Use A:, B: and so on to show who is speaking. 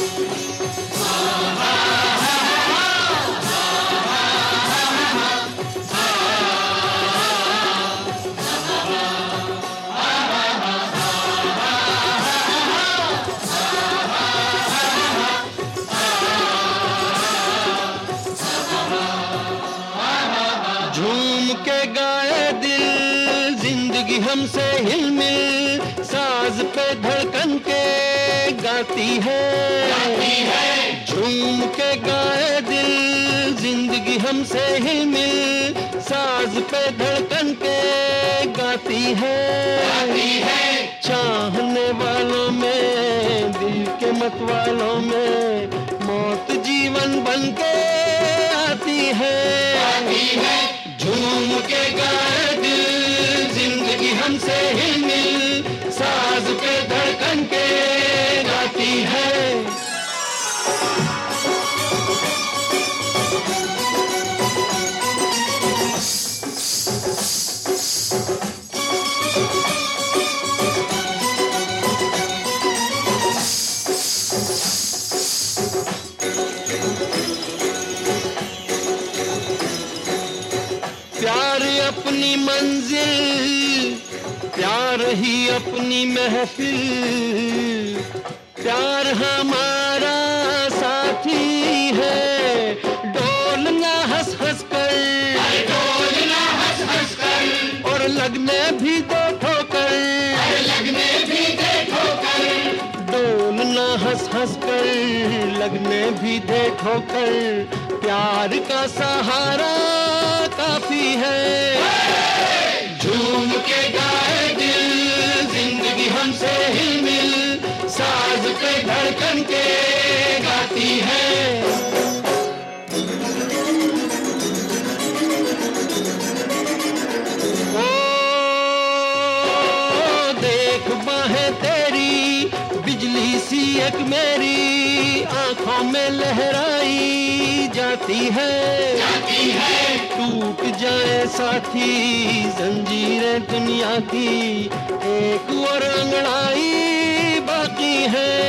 A: झूम के गाए दिल जिंदगी हमसे हिलमिल, साज पे धड़कन के गाती है। झूम के गाए दिल जिंदगी हमसे हिलमिल, साज पे धड़कन के गाती है। चाहने वालों में, दिल के मतवालों में, मौत जीवन बन के आती है। झूम के गाए दिल जिंदगी हमसे हिलमिल, साज पे धड़कन के गाती है। प्यार अपनी मंजिल, प्यार ही अपनी महफिल, प्यार हमारा साथी है। डोलना हंस हंस कर, डोलना हंस हंस कर, और लगने भी दे ठोकर, लगने भी दे ठोकर। डोलना हंस हंस कर, लगने भी दे ठोकर, प्यार का सहारा काफी है। झूम के गाए दिल जिंदगी हमसे हिलमिल, साज पे धड़कन के गाती है। ओ देख बाहें तेरी, बिजली सी एक मेरी आंखों में लहराई जाती है। टूट जाए साथी जंजीरें दुनिया की, एक और अंगड़ाई बाकी है।